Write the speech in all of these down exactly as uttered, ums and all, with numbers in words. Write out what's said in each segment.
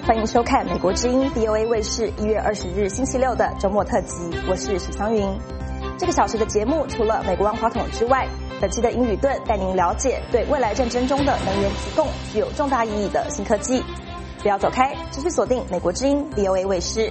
欢迎收看美国之音 V O A 卫视一月二十日星期六的周末特辑，我是许湘云。这个小时的节目除了美国万花筒之外，本期的英语盾带您了解对未来战争中的能源提供具有重大意义的新科技。不要走开，继续锁定美国之音 V O A 卫视。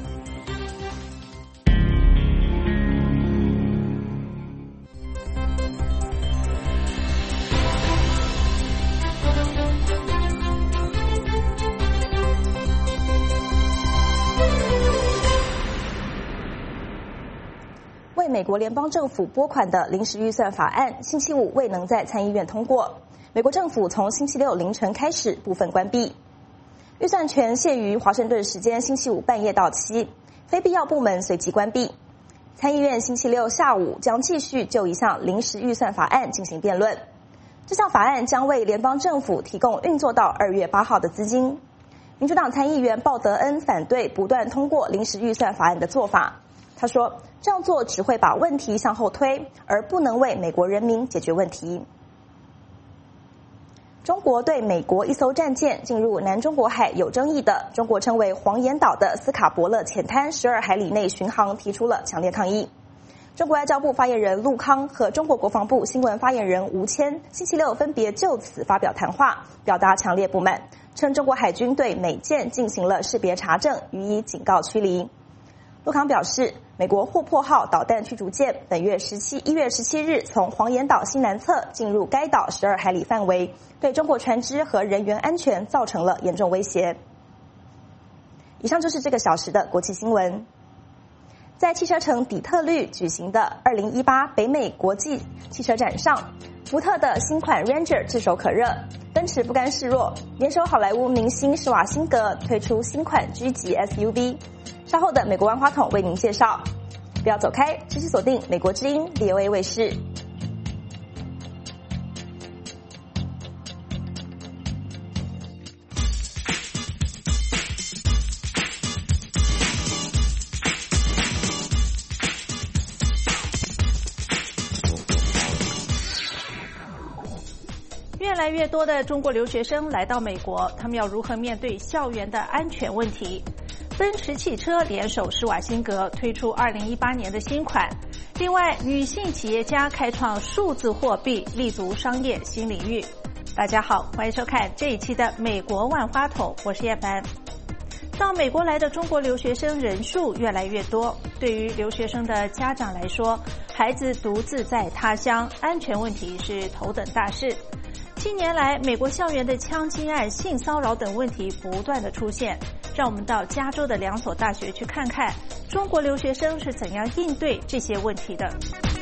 为美国联邦政府拨款的临时预算法案，星期五未能在参议院通过。美国政府从星期六凌晨开始部分关闭，预算权限于华盛顿时间星期五半夜到期，非必要部门随即关闭。参议院星期六下午将继续就一项临时预算法案进行辩论。这项法案将为联邦政府提供运作到二月八号的资金。民主党参议员鲍德恩反对不断通过临时预算法案的做法。他说，这样做只会把问题向后推，而不能为美国人民解决问题。中国对美国一艘战舰进入南中国海有争议的中国称为黄岩岛的斯卡伯勒浅滩十二海里内巡航提出了强烈抗议。中国外交部发言人陆康和中国国防部新闻发言人吴谦星期六分别就此发表谈话，表达强烈不满，称中国海军对美舰进行了识别查证，予以警告驱离。陆康表示，美国霍珀号导弹驱逐舰本月十七一月十七日从黄岩岛西南侧进入该岛十二海里范围，对中国船只和人员安全造成了严重威胁。以上就是这个小时的国际新闻。在汽车城底特律举行的二零一八北美国际汽车展上，福特的新款 Ranger 炙手可热，奔驰不甘示弱，联手好莱坞明星施瓦辛格推出新款 G 级 S U V。稍后的美国万花筒为您介绍，不要走开，持续锁定美国之音 V O A 卫视。 越来越多的中国留学生来到美国，他们要如何面对校园的安全问题？奔驰汽车联手施瓦辛格推出二零一八年的新款。另外，女性企业家开创数字货币，立足商业新领域。大家好，欢迎收看这一期的美国万花筒，我是叶凡。到美国来的中国留学生人数越来越多，对于留学生的家长来说，孩子独自在他乡，安全问题是头等大事。近年来，美国校园的枪击案、性骚扰等问题不断的出现，让我们到加州的两所大学去看看，中国留学生是怎样应对这些问题的。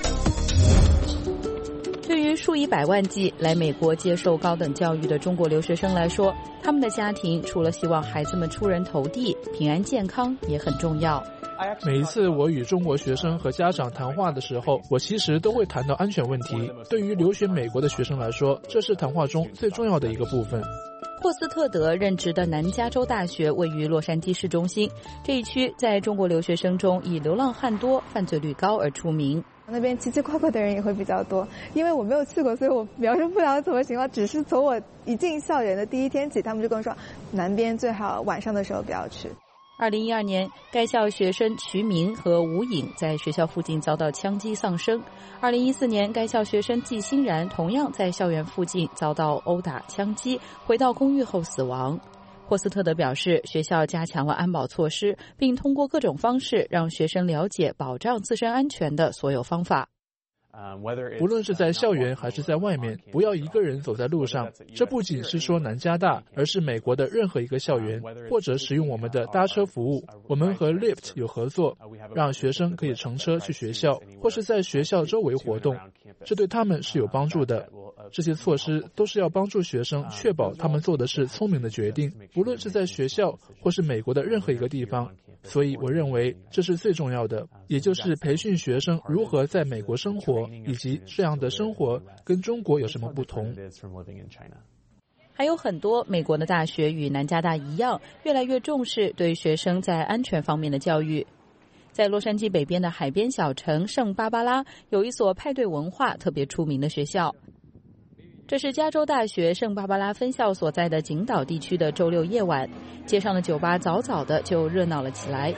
对于数以百万计来美国接受高等教育的中国留学生来说，他们的家庭除了希望孩子们出人头地、平安健康也很重要。 每一次我与中国学生和家长谈话的时候，我其实都会谈到安全问题。对于留学美国的学生来说，这是谈话中最重要的一个部分。 霍斯特德任职的南加州大学位于洛杉矶市中心，这一区在中国留学生中以流浪汉多、犯罪率高而出名。 那边奇奇怪怪的人也会比较多，因为我没有去过，所以我描述不了怎么情况。只是从我一进校园的第一天起，他们就跟我说，南边最好晚上的时候不要去。 二零一二年，该校学生瞿明和吴颖在学校附近遭到枪击丧生。二零一四年，该校学生季欣然同样在校园附近遭到殴打枪击，回到公寓后死亡。霍斯特德表示，学校加强了安保措施，并通过各种方式让学生了解保障自身安全的所有方法。 不论是在校园还是在外面，不要一个人走在路上。这不仅是说南加大，而是美国的任何一个校园，或者使用我们的搭车服务。我们和 Lyft 有合作，让学生可以乘车去学校，或是在学校周围活动，这对他们是有帮助的。这些措施都是要帮助学生确保他们做的是聪明的决定，不论是在学校或是美国的任何一个地方。所以我认为这是最重要的，也就是培训学生如何在美国生活，以及这样的生活跟中国有什么不同。 还有很多美国的大学与南加大一样，越来越重视对学生在安全方面的教育。在洛杉矶北边的海边小城圣芭芭拉，有一所派对文化特别出名的学校。 这是加州大学圣芭芭拉分校所在的景岛地区的周六夜晚，街上的酒吧早早的就热闹了起来。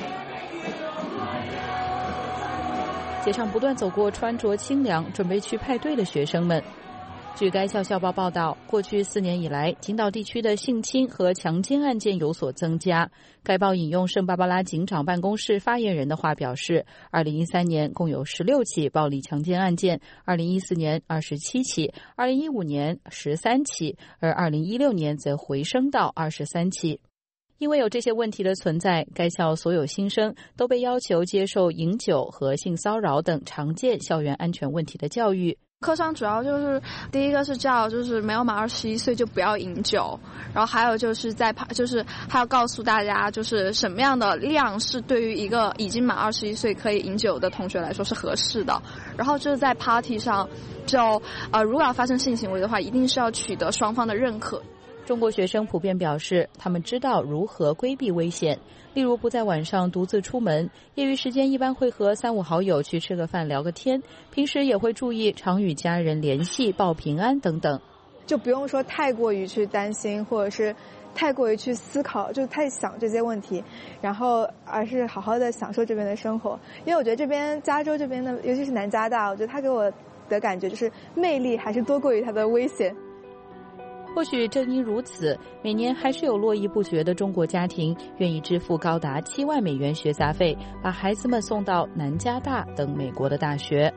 街上不断走过穿着清凉、准备去派对的学生们。据该校校报报道，过去四年以来，景岛地区的性侵和强奸案件有所增加。该报引用圣芭芭拉警长办公室发言人的话表示，二零一三年共有十六起暴力强奸案件，二零一四年二十七起，二零一五年十三起，而二零一六年则回升到二十三起。因为有这些问题的存在，该校所有新生都被要求接受饮酒和性骚扰等常见校园安全问题的教育。 课上主要就是第一个是叫就是没有满二十一岁就不要饮酒，然后还有就是在就是还要告诉大家就是什么样的量是对于一个已经满二十一岁可以饮酒的同学来说是合适的。然后就是在 party 上就呃如果要发生性行为的话，一定是要取得双方的认可。 中国学生普遍表示，他们知道如何规避危险，例如不在晚上独自出门，业余时间一般会和三五好友去吃个饭聊个天，平时也会注意常与家人联系报平安等等。 就不用说太过于去担心，或者是太过于去思考，就太想这些问题，然后而是好好的享受这边的生活。因为我觉得这边加州这边的，尤其是南加大，我觉得它给我的感觉就是魅力还是多过于它的危险。 或许正因如此，每年还是有络绎不绝的中国家庭愿意支付高达七万美元学杂费，把孩子们送到南加大等美国的大学。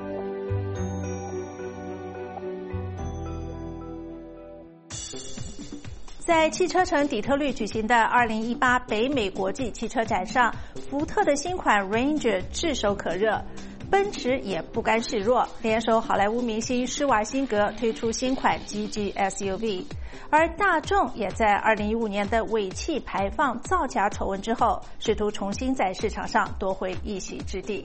在汽车城底特律举行的二零一八北美国际汽车展上，福特的新款 Ranger 炙手可热。奔驰也不甘示弱，联手好莱坞明星施瓦辛格推出新款 G G S U V， 而大众也在二零一五年的尾气排放造假丑闻之后，试图重新在市场上夺回一席之地。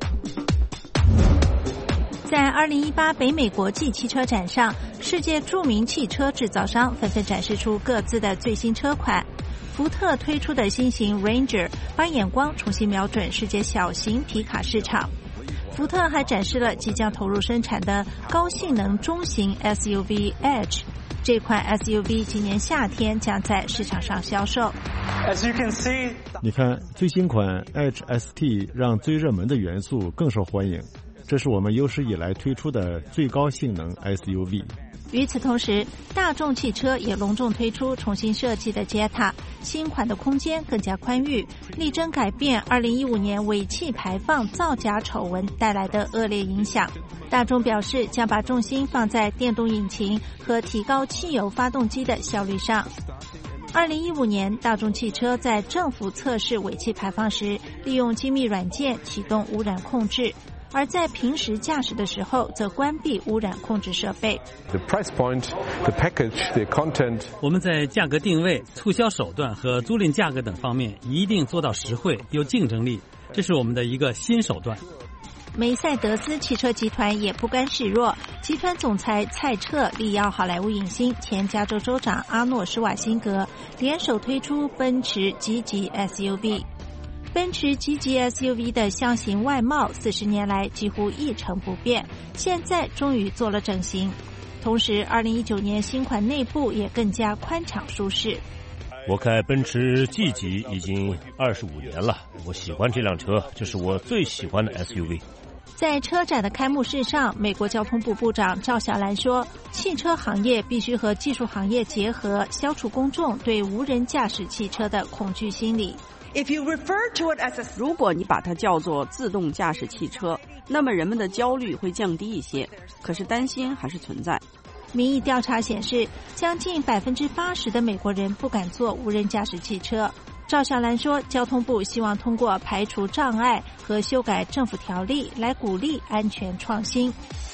在二零一八北美国际汽车展上，世界著名汽车制造商纷纷展示出各自的最新车款。福特推出的新型 Ranger 把眼光重新瞄准世界小型皮卡市场。福特还展示了即将投入生产的高性能中型 S U V Edge， 这款 S U V 今年夏天将在市场上销售。 你看，最新款 Edge S T 让最热门的元素更受欢迎，这是我们有史以来推出的最高性能 S U V。 与此同时，大众汽车也隆重推出重新设计的 Jetta， 新款的空间更加宽裕，力争改变二零一五年尾气排放造假丑闻带来的恶劣影响。大众表示将把重心放在电动引擎和提高汽油发动机的效率上。二零一五年，大众汽车在政府测试尾气排放时，利用精密软件启动污染控制。而在平时驾驶的时候，则关闭污染控制设备。 The price point, the package, the content. 我们在价格定位、促销手段和租赁价格等方面一定做到实惠、有竞争力，这是我们的一个新手段。 梅赛德斯汽车集团也不甘示弱，集团总裁蔡彻力邀好莱坞影星、前加州州长阿诺·施瓦辛格联手推出奔驰 G级 S U V。奔驰 G级 S U V 的箱型外貌四十年来几乎一成不变，现在终于做了整形。同时二零一九年新款内部也更加宽敞舒适。 我开奔驰 G 级已经二十五年了，我喜欢这辆车，这是我最喜欢的 S U V。 在车展的开幕式上，美国交通部部长赵小兰说，汽车行业必须和技术行业结合，消除公众对无人驾驶汽车的恐惧心理。 如果你把它叫做自动驾驶汽车，那么人们的焦虑会降低一些，可是担心还是存在。 民意调查显示，将近百分之八十的美国人不敢坐无人驾驶汽车。赵小兰说，交通部希望通过排除障碍和修改政府条例来鼓励安全创新。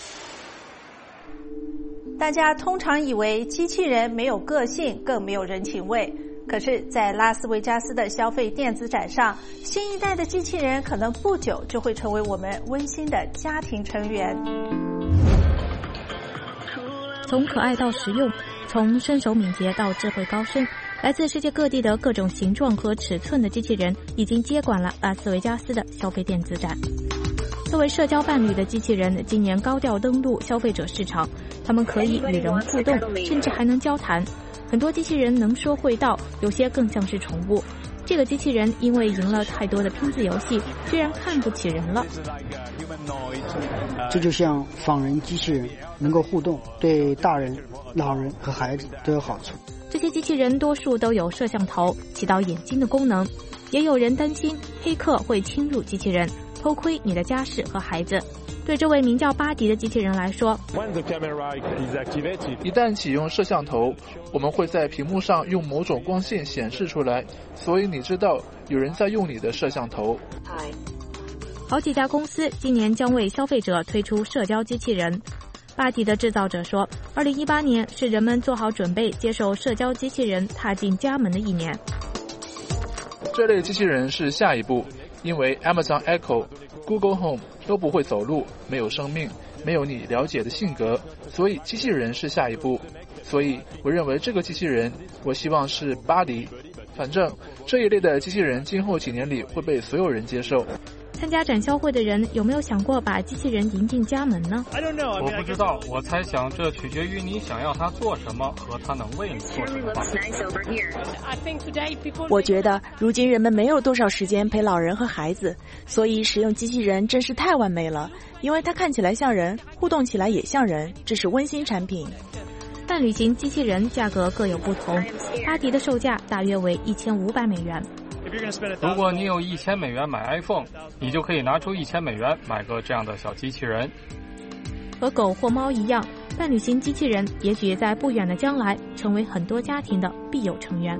大家通常以为机器人没有个性，更没有人情味。可是在拉斯维加斯的消费电子展上，新一代的机器人可能不久就会成为我们温馨的家庭成员。 从可爱到实用，从身手敏捷到智慧高深，来自世界各地的各种形状和尺寸的机器人已经接管了拉斯维加斯的消费电子展。 作为社交伴侣的机器人，今年高调登陆消费者市场，它们可以与人互动，甚至还能交谈。很多机器人能说会道，有些更像是宠物。这个机器人因为赢了太多的拼字游戏，居然看不起人了。 这就像仿人机器人，能够互动，对大人、老人和孩子都有好处。 这些机器人多数都有摄像头，起到眼睛的功能。也有人担心黑客会侵入机器人，偷窥你的家事和孩子。对这位名叫巴迪的机器人来说， 一旦启用摄像头，我们会在屏幕上用某种光线显示出来，所以你知道有人在用你的摄像头。 好几家公司今年将为消费者推出社交机器人。巴迪的制造者说，二零一八年是人们做好准备接受社交机器人踏进家门的一年。 这类机器人是下一步，因为 Amazon Echo、Google Home 都不会走路，没有生命，没有你了解的性格，所以机器人是下一步。所以我认为这个机器人，我希望是巴迪。反正这一类的机器人今后几年里会被所有人接受。 参加展销会的人有没有想过把机器人迎进家门呢？ 我不知道，我猜想这取决于你想要它做什么和它能为你做什么吧。 我觉得如今人们没有多少时间陪老人和孩子，所以使用机器人真是太完美了，因为它看起来像人，互动起来也像人，这是温馨产品。 伴侣型机器人价格各有不同，巴迪的售价大约为一千五百美元。 如果你有一千美元买 iPhone， 你就可以拿出一千美元买个这样的小机器人。 和狗或猫一样，伴侣型机器人也许在不远的将来成为很多家庭的必有成员。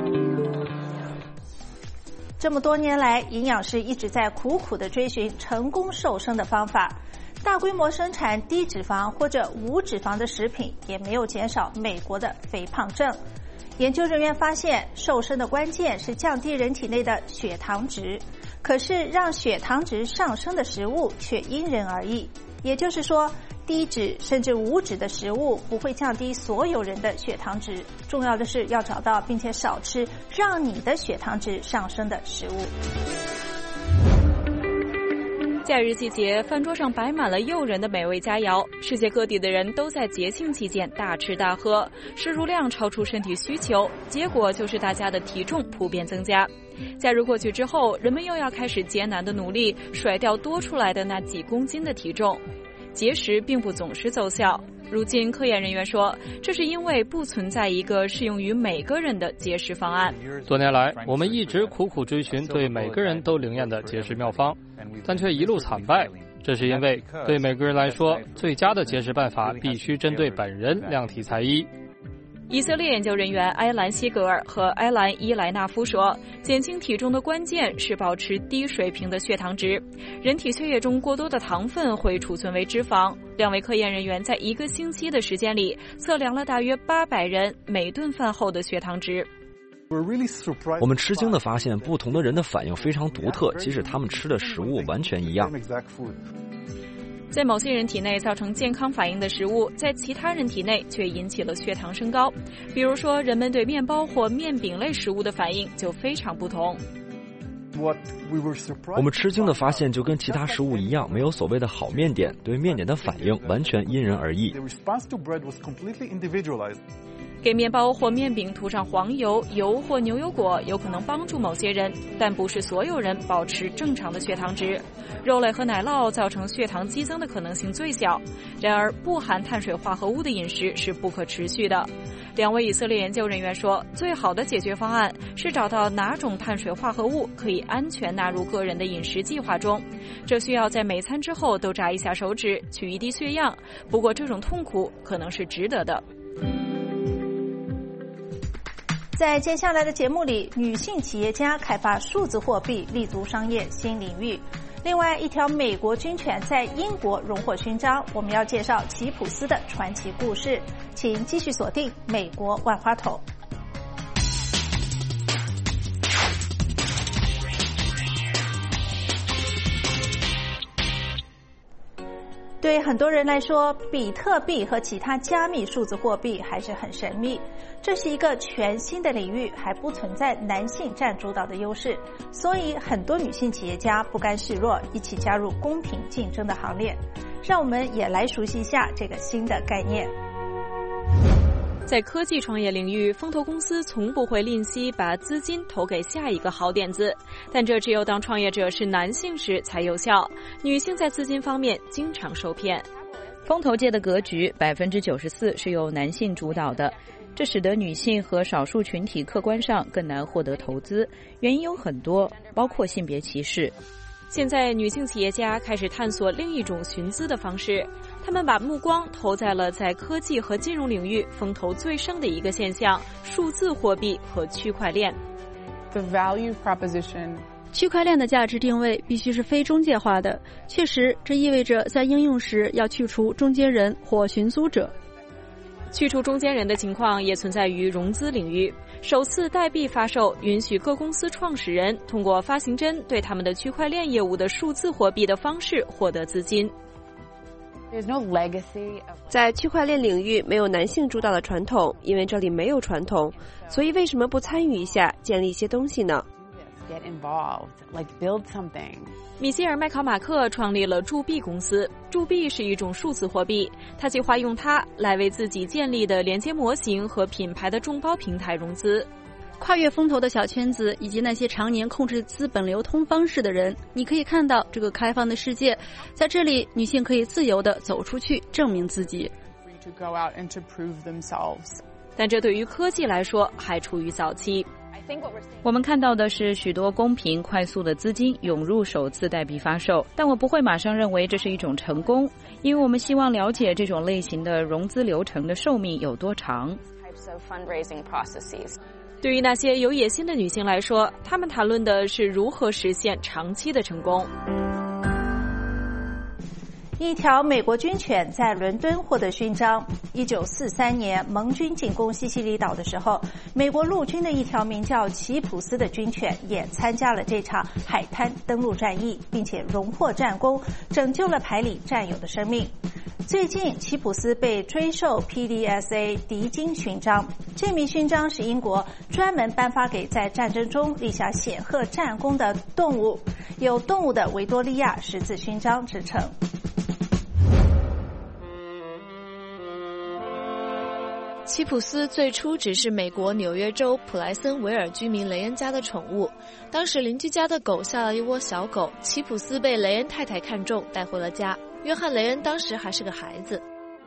这么多年来，营养师一直在苦苦地追寻成功瘦身的方法。大规模生产低脂肪或者无脂肪的食品，也没有减少美国的肥胖症。研究人员发现，瘦身的关键是降低人体内的血糖值，可是让血糖值上升的食物却因人而异。也就是说，低脂甚至无脂的食物不会降低所有人的血糖值，重要的是要找到并且少吃让你的血糖值上升的食物。 假日季节，饭桌上摆满了诱人的美味佳肴，世界各地的人都在节庆期间大吃大喝，摄入量超出身体需求，结果就是大家的体重普遍增加。假日过去之后，人们又要开始艰难的努力甩掉多出来的那几公斤的体重。节食并不总是奏效，如今科研人员说，这是因为不存在一个适用于每个人的节食方案。 多年来，我们一直苦苦追寻对每个人都灵验的节食妙方，但却一路惨败。这是因为对每个人来说，最佳的节食办法必须针对本人量体裁衣。 以色列研究人员埃兰希格尔和埃兰伊莱纳夫说，减轻体重的关键是保持低水平的血糖值。人体血液中过多的糖分会储存为脂肪。两位科研人员在一个星期的时间里测量了大约八百人每顿饭后的血糖值。 我们吃惊地发现，不同的人的反应非常独特，即使他们吃的食物完全一样。 在某些人体内造成健康反应的食物，在其他人体内却引起了血糖升高。比如说，人们对面包或面饼类食物的反应就非常不同。 我们吃惊地发现，就跟其他食物一样，没有所谓的好面点，对面点的反应完全因人而异。 给面包或面饼涂上黄油、油或牛油果有可能帮助某些人，但不是所有人保持正常的血糖值。肉类和奶酪造成血糖激增的可能性最小，然而不含碳水化合物的饮食是不可持续的。两位以色列研究人员说，最好的解决方案是找到哪种碳水化合物可以安全纳入个人的饮食计划中。这需要在每餐之后都扎一下手指，取一滴血样，不过这种痛苦可能是值得的。 在接下来的节目里，女性企业家开发数字货币，立足商业新领域。另外，一条美国军犬在英国荣获勋章，我们要介绍吉普斯的传奇故事。请继续锁定美国万花筒。对很多人来说，比特币和其他加密数字货币还是很神秘。 这是一个全新的领域，还不存在男性占主导的优势，所以很多女性企业家不甘示弱，一起加入公平竞争的行列。让我们也来熟悉一下这个新的概念。 在科技创业领域，风投公司从不会吝惜把资金投给下一个好点子，但这只有当创业者是男性时才有效，女性在资金方面经常受骗。 风投界的格局 百分之九十四 是由男性主导的，这使得女性和少数群体客观上更难获得投资，原因有很多，包括性别歧视。 现在女性企业家开始探索另一种寻资的方式，他们把目光投在了在科技和金融领域风头最盛的一个现象——数字货币和区块链。 The value proposition 区块链的价值定位必须是非中介化的，确实，这意味着在应用时要去除中间人或寻租者。 去除中间人的情况也存在于融资领域。首次代币发售允许各公司创始人通过发行针对他们的区块链业务的数字货币的方式获得资金。 在区块链领域没有男性主导的传统，因为这里没有传统，所以为什么不参与一下，建立一些东西呢？ 米歇尔·麦考马克创立了铸币公司。铸币是一种数字货币，他计划用它来为自己建立的连接模型和品牌的众包平台融资。 跨越风投的小圈子以及那些常年控制资本流通方式的人，你可以看到这个开放的世界，在这里女性可以自由地走出去证明自己。 但这对于科技来说还处于早期。 我们看到的是许多公平快速的资金涌入首次代币发售，但我不会马上认为这是一种成功，因为我们希望了解这种类型的融资流程的寿命有多长。 对于那些有野心的女性来说，她们谈论的是如何实现长期的成功。 一条美国军犬在伦敦获得勋章。一九四三年，盟军进攻西西里岛的时候，美国陆军的一条名叫奇普斯的军犬也参加了这场海滩登陆战役，并且荣获战功，拯救了排里战友的生命。最近，奇普斯被追授 P D S A 敌金勋章，这名勋章是英国专门颁发给在战争中立下显赫战功的动物，有动物的维多利亚十字勋章之称。 奇普斯最初只是美国纽约州普莱森维尔居民雷恩家的宠物，当时邻居家的狗下了一窝小狗，奇普斯被雷恩太太看中，带回了家。约翰·雷恩当时还是个孩子。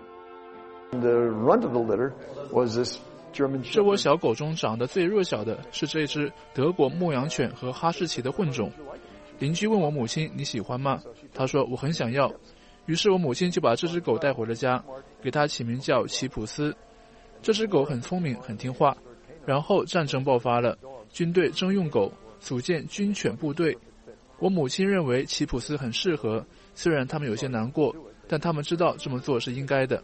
这窝小狗中长得最弱小的是这只德国牧羊犬和哈士奇的混种。邻居问我母亲你喜欢吗？她说我很想要。于是我母亲就把这只狗带回了家，给它起名叫奇普斯。这只狗很聪明，很听话。然后战争爆发了，军队征用狗，组建军犬部队。我母亲认为奇普斯很适合，虽然他们有些难过，但他们知道这么做是应该的。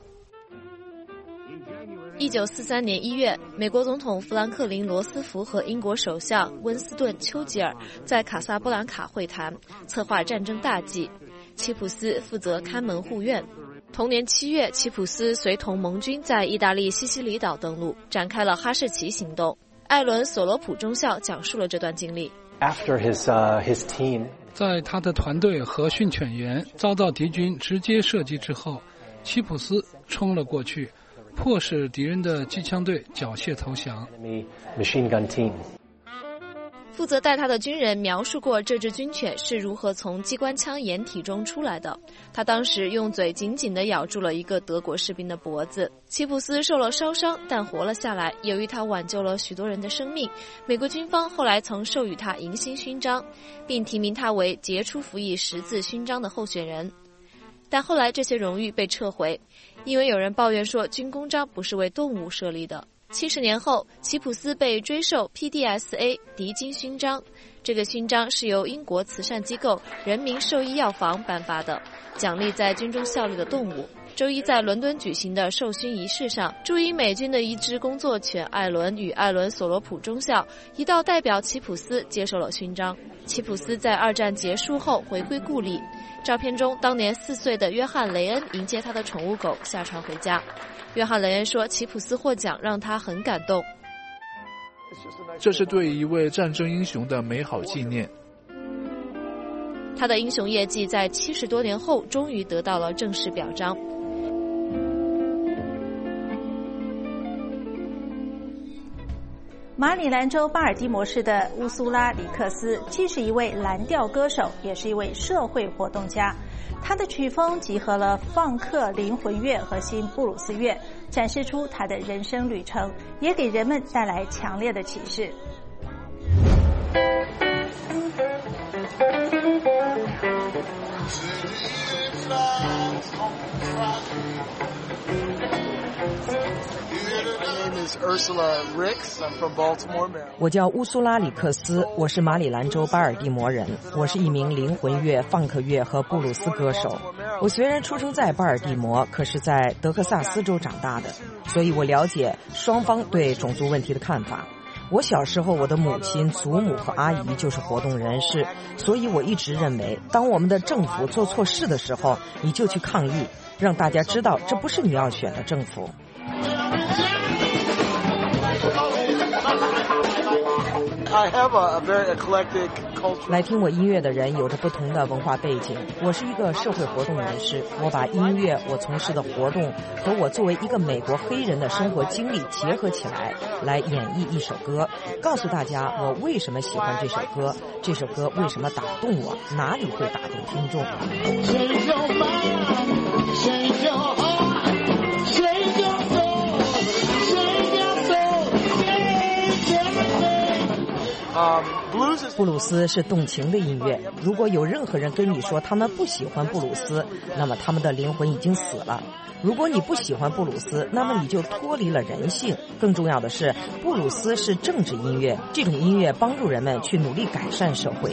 一九四三年一月，美国总统富兰克林·罗斯福和英国首相温斯顿·丘吉尔在卡萨布兰卡会谈，策划战争大计。奇普斯负责看门护院。同年七月，奇普斯随同盟军在意大利西西里岛登陆，展开了哈士奇行动。艾伦·索罗普中校讲述了这段经历。 After his, uh, his team, 在他的团队和训犬员遭到敌军直接射击之后，奇普斯冲了过去，迫使敌人的机枪队缴械投降。 machine gun team. 负责带他的军人描述过这只军犬是如何从机关枪掩体中出来的。他当时用嘴紧紧地咬住了一个德国士兵的脖子。奇普斯受了烧伤，但活了下来。由于他挽救了许多人的生命，美国军方后来曾授予他银星勋章，并提名他为杰出服役十字勋章的候选人。但后来这些荣誉被撤回，因为有人抱怨说军功章不是为动物设立的。七十年后，奇普斯被追授 P D S A 敌金勋章。这个勋章是由英国慈善机构人民兽医药房颁发的，奖励在军中效力的动物。 周一在伦敦举行的授勋仪式上，驻英美军的一支工作犬艾伦与艾伦索罗普中校一道代表齐普斯接受了勋章。齐普斯在二战结束后回归故里，照片中当年四岁的约翰雷恩迎接他的宠物狗下船回家。约翰雷恩说，齐普斯获奖让他很感动。 这是对一位战争英雄的美好纪念。 他的英雄业绩在七十多年后终于得到了正式表彰。 马里兰州巴尔的摩市的乌苏拉·里克斯既是一位蓝调歌手，也是一位社会活动家。他的曲风集合了放克、灵魂乐和新布鲁斯乐，展示出他的人生旅程，也给人们带来强烈的启示。 我叫乌苏拉·里克斯，我是马里兰州巴尔的摩人。我是一名灵魂乐、放克乐和布鲁斯歌手。我虽然出生在巴尔的摩，可是在德克萨斯州长大的，所以我了解双方对种族问题的看法。我小时候，我的母亲、祖母和阿姨就是活动人士，所以我一直认为，当我们的政府做错事的时候，你就去抗议，让大家知道这不是你要选的政府。来听我音乐的人有着不同的文化背景。我是一个社会活动人士，我把音乐、我从事的活动和我作为一个美国黑人的生活经历结合起来，来演绎一首歌，告诉大家我为什么喜欢这首歌，这首歌为什么打动我，哪里会打动听众。布鲁斯是动情的音乐，如果有任何人跟你说他们不喜欢布鲁斯，那么他们的灵魂已经死了。如果你不喜欢布鲁斯，那么你就脱离了人性。更重要的是，布鲁斯是政治音乐，这种音乐帮助人们去努力改善社会。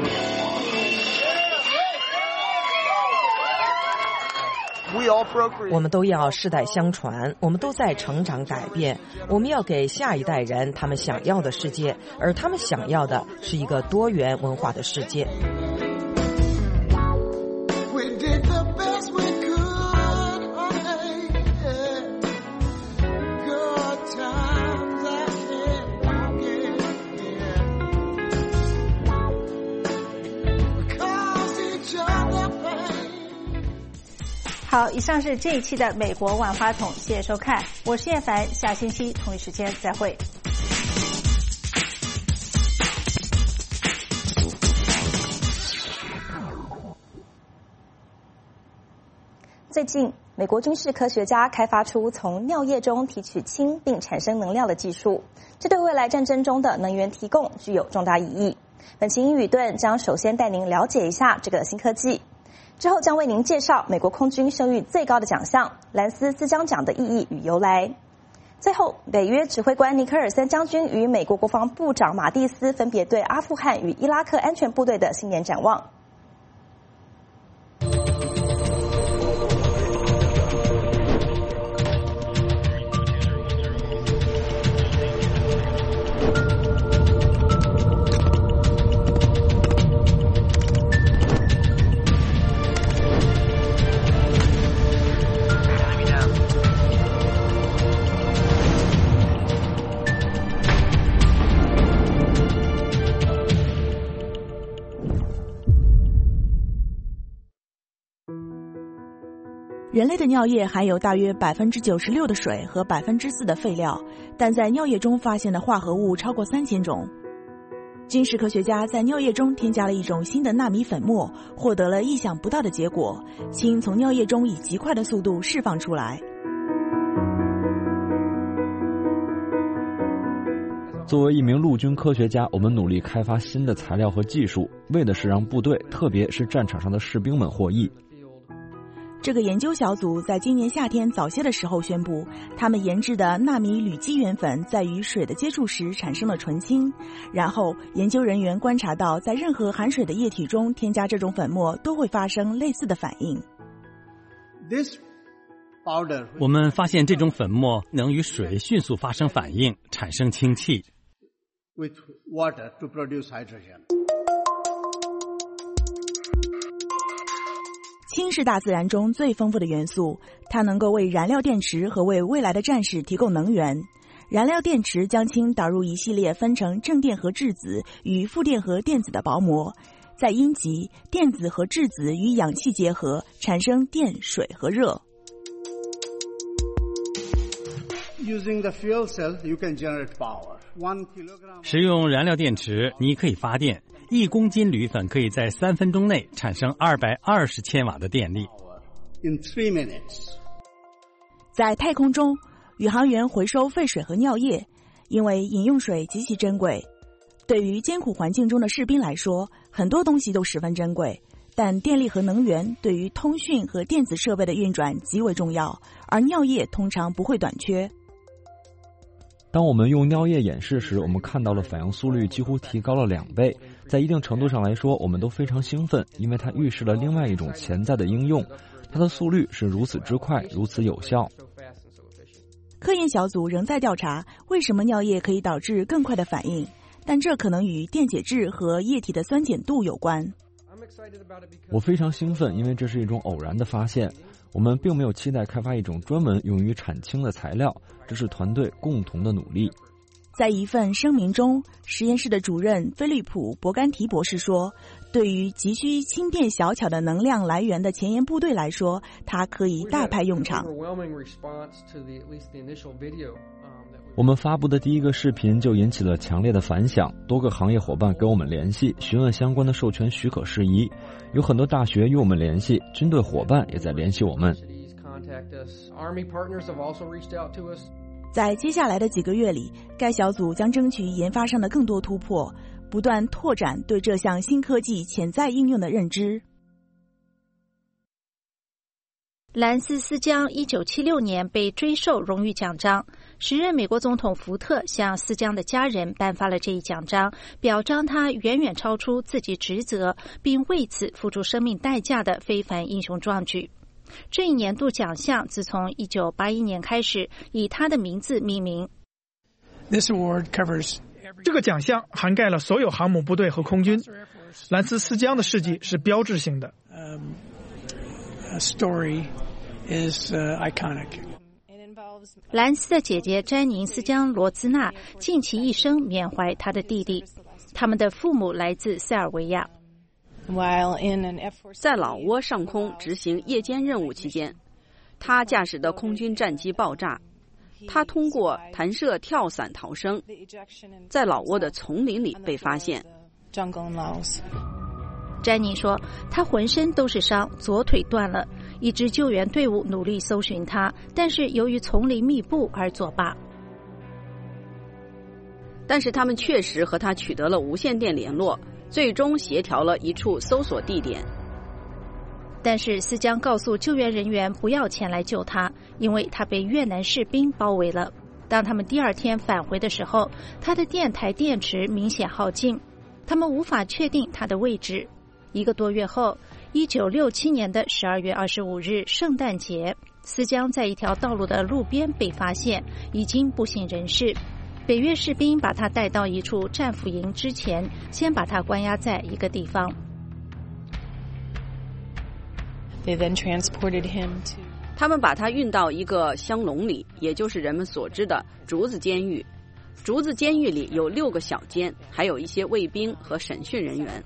我们都要世代相传，我们都在成长改变，我们要给下一代人他们想要的世界，而他们想要的是一个多元文化的世界。 好，以上是这一期的美国万花筒，谢谢收看，我是叶凡，下星期同一时间再会。 最近，美国军事科学家开发出从尿液中提取氢并产生能量的技术，这对未来战争中的能源提供具有重大意义。本期英语顿将首先带您了解一下这个新科技。之后将为您介绍美国空军声誉最高的奖项兰斯兹江奖的意义与由来。最后，北约指挥官尼克尔森将军与美国国防部长马蒂斯分别对阿富汗与伊拉克安全部队的新年展望。 人类的尿液含有大约百分之九十六的水和百分之四的废料，但在尿液中发现的化合物超过三千种。军事科学家在尿液中添加了一种新的纳米粉末，获得了意想不到的结果，氢从尿液中以极快的速度释放出来。 作为一名陆军科学家，我们努力开发新的材料和技术，为的是让部队，特别是战场上的士兵们获益。 这个研究小组在今年夏天早些的时候宣布，他们研制的纳米铝基原粉在与水的接触时产生了纯氢，然后研究人员观察到，在任何含水的液体中添加这种粉末都会发生类似的反应。 我们发现这种粉末能与水迅速发生反应，产生氢气。 氢是大自然中最丰富的元素，它能够为燃料电池和为未来的战士提供能源。燃料电池将氢导入一系列分成正电荷质子与负电荷电子的薄膜，在阴极，电子和质子与氧气结合，产生电、水和热。 使用燃料电池，你可以发电。一公斤铝粉可以在三分钟内产生二百二十千瓦的电力。 在太空中，宇航员回收废水和尿液，因为饮用水极其珍贵。对于艰苦环境中的士兵来说，很多东西都十分珍贵，但电力和能源对于通讯和电子设备的运转极为重要，而尿液通常不会短缺。 当我们用尿液演示时，我们看到了反应速率几乎提高了两倍。在一定程度上来说，我们都非常兴奋，因为它预示了另外一种潜在的应用，它的速率是如此之快，如此有效。 科研小组仍在调查为什么尿液可以导致更快的反应，但这可能与电解质和液体的酸碱度有关。 我非常兴奋，因为这是一种偶然的发现。我们并没有期待开发一种专门用于产氢的材料，这是团队共同的努力。 在一份声明中，实验室的主任菲利普·伯甘提博士说，对于急需轻便小巧的能量来源的前沿部队来说，它可以大派用场。 我们发布的第一个视频就引起了强烈的反响，多个行业伙伴跟我们联系，询问相关的授权许可事宜。有很多大学与我们联系，军队伙伴也在联系我们。 在接下来的几个月里，该小组将争取研发上的更多突破，不断拓展对这项新科技潜在应用的认知。 兰斯斯江一九七六年被追授荣誉奖章，时任美国总统福特向斯江的家人颁发了这一奖章，表彰他远远超出自己职责，并为此付出生命代价的非凡英雄壮举。这一年度奖项自从一九八一年开始以他的名字命名。 这个奖项涵盖了所有航母部队和空军。兰斯斯江的事迹是标志性的。 兰斯的姐姐詹宁斯江罗兹纳尽其一生缅怀他的弟弟，他们的父母来自塞尔维亚。 在老挝上空执行夜间任务期间，他驾驶的空军战机爆炸，他通过弹射跳伞逃生，在老挝的丛林里被发现。 詹妮说，他浑身都是伤，左腿断了，一支救援队伍努力搜寻他，但是由于丛林密布而作罢。 但是他们确实和他取得了无线电联络，最终协调了一处搜索地点。 但是斯江告诉救援人员不要前来救他，因为他被越南士兵包围了。当他们第二天返回的时候，他的电台电池明显耗尽，他们无法确定他的位置。一个多月后，一九六七年的十二月二十五日，圣诞节，斯江在一条道路的路边被发现，已经不省人事。北越士兵把他带到一处战俘营之前，先把他关押在一个地方。 他们把他运到一个箱笼里，也就是人们所知的竹子监狱。竹子监狱里有六个小间，还有一些卫兵和审讯人员。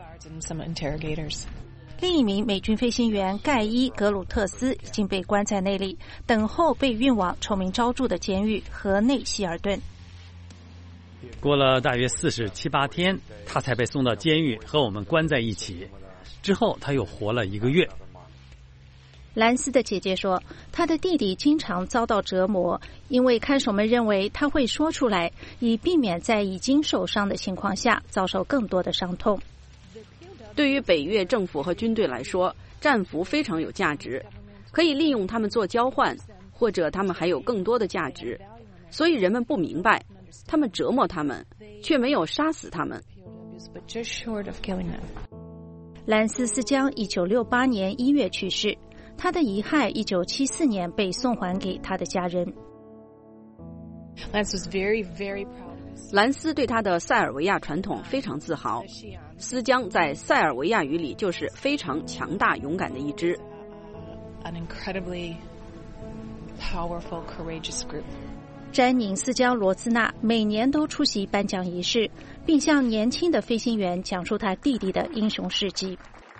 另一名美军飞行员盖伊·格鲁特斯已经被关在那里，等候被运往臭名昭著的监狱河内希尔顿。 过了大约四十七八天，他才被送到监狱和我们关在一起。之后他又活了一个月。 兰斯的姐姐说，他的弟弟经常遭到折磨，因为看守们认为他会说出来，以避免在已经受伤的情况下遭受更多的伤痛。 对于北越政府和军队来说，战俘非常有价值，可以利用他们做交换，或者他们还有更多的价值。所以人们不明白，他们折磨他们，却没有杀死他们。 兰斯斯江一九六八年一月去世。 他的遗骸一九七四年被送还给他的家人。 兰斯对他的塞尔维亚传统非常自豪。丝姜在塞尔维亚语里就是非常强大勇敢的一支。 詹宁斯姜罗兹纳每年都出席颁奖仪式，并向年轻的飞行员讲述他弟弟的英雄事迹。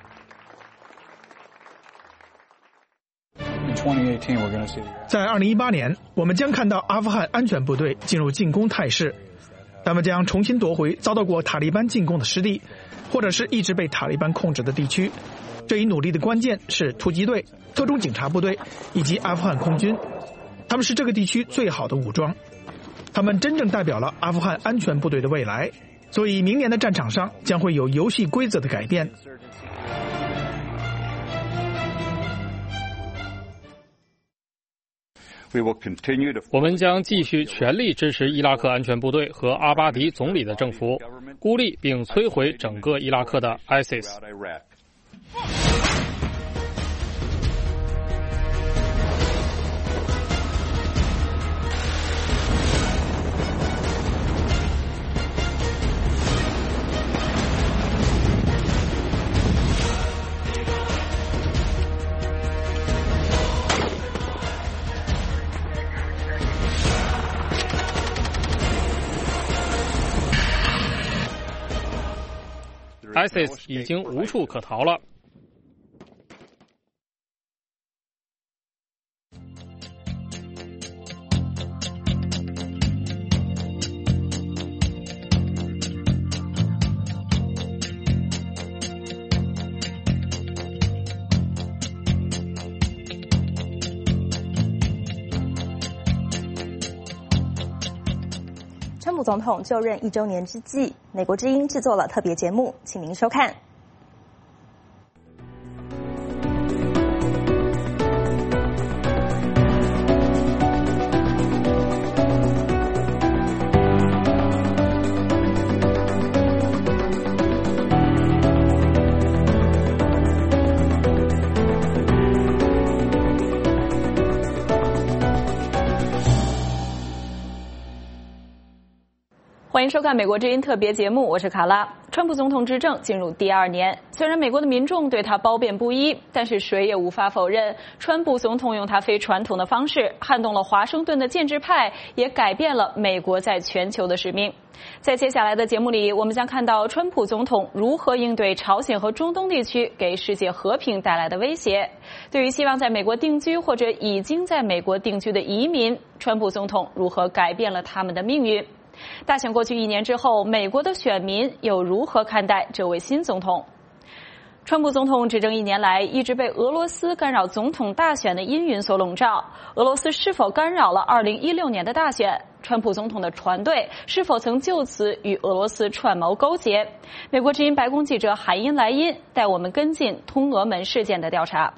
在二零一八年，我们将看到阿富汗安全部队进入进攻态势，他们将重新夺回遭到过塔利班进攻的失地，或者是一直被塔利班控制的地区。这一努力的关键是突击队、特种警察部队以及阿富汗空军，他们是这个地区最好的武装，他们真正代表了阿富汗安全部队的未来。所以明年的战场上将会有游戏规则的改变。 我们将继续全力支持伊拉克安全部队和阿巴迪总理的政府，孤立并摧毁整个伊拉克的 I S I S。I S I S 已经无处可逃了。 川普总统就任一周年之际，美国之音制作了特别节目，请您收看。 欢迎收看美国之音特别节目，我是卡拉。川普总统执政进入第二年，虽然美国的民众对他褒贬不一，但是谁也无法否认，川普总统用他非传统的方式撼动了华盛顿的建制派，也改变了美国在全球的使命。在接下来的节目里，我们将看到川普总统如何应对朝鲜和中东地区给世界和平带来的威胁。对于希望在美国定居或者已经在美国定居的移民，川普总统如何改变了他们的命运。大选过去一年之后，美国的选民又如何看待这位新总统？川普总统执政一年来，一直被俄罗斯干扰总统大选的阴云所笼罩。俄罗斯是否干扰了二零一六年的大选？川普总统的团队是否曾就此与俄罗斯串谋勾结？美国之音白宫记者海因莱因带我们跟进通俄门事件的调查。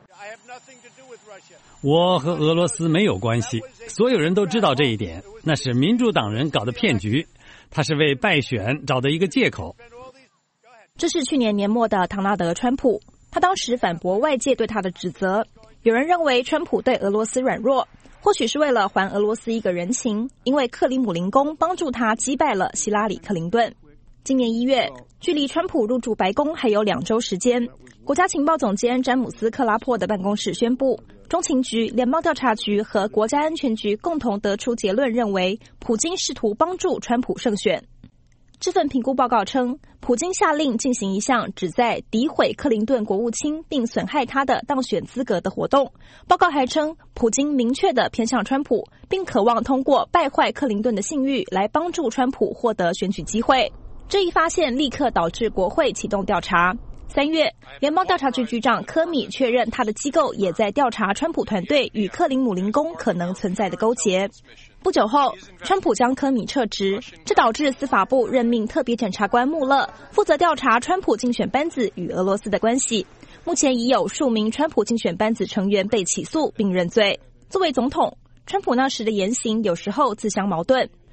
我和俄罗斯没有关系，所有人都知道这一点，那是民主党人搞的骗局，他是为败选找的一个借口。 这是去年年末的唐纳德·川普，他当时反驳外界对他的指责。有人认为川普对俄罗斯软弱，或许是为了还俄罗斯一个人情，因为克里姆林宫帮助他击败了希拉里·克林顿。今年一月，距离川普入驻白宫还有两周时间，国家情报总监詹姆斯·克拉珀的办公室宣布，中情局、联邦调查局和国家安全局共同得出结论，认为普京试图帮助川普胜选。这份评估报告称，普京下令进行一项旨在诋毁克林顿国务卿并损害他的当选资格的活动。报告还称，普京明确地偏向川普，并渴望通过败坏克林顿的信誉来帮助川普获得选举机会。这一发现立刻导致国会启动调查。三月，联邦调查局局长科米确认他的机构也在调查川普团队与克林姆林宫可能存在的勾结。不久后，川普将科米撤职，这导致司法部任命特别检察官穆勒负责调查川普竞选班子与俄罗斯的关系。目前已有数名川普竞选班子成员被起诉并认罪。作为总统，川普那时的言行有时候自相矛盾。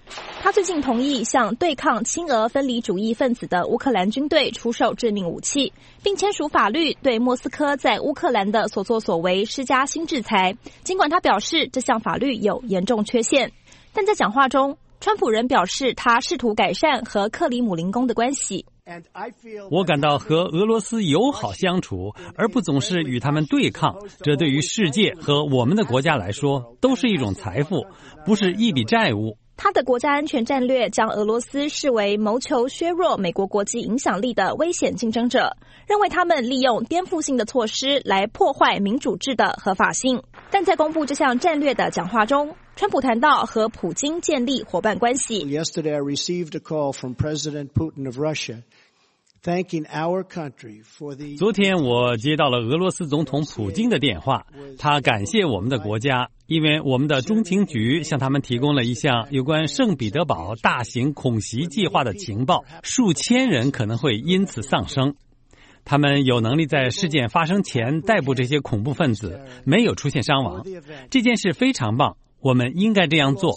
他最近同意向对抗亲俄分离主义分子的乌克兰军队出售致命武器，并签署法律对莫斯科在乌克兰的所作所为施加新制裁。尽管他表示这项法律有严重缺陷，但在讲话中，川普仍表示他试图改善和克里姆林宫的关系。 我感到和俄罗斯友好相处，而不总是与他们对抗，这对于世界和我们的国家来说都是一种财富，不是一笔债务。 他的国家安全战略将俄罗斯视为谋求削弱美国国际影响力的危险竞争者，认为他们利用颠覆性的措施来破坏民主制的合法性。但在公布这项战略的讲话中，川普谈到和普京建立伙伴关系。 Yesterday I received a call from President Putin of Russia, thanking our country for the 昨天我接到了俄罗斯总统普京的电话，他感谢我们的国家，因为我们的中情局向他们提供了一项有关圣彼得堡大型恐袭计划的情报，数千人可能会因此丧生。他们有能力在事件发生前逮捕这些恐怖分子，没有出现伤亡。这件事非常棒，我们应该这样做。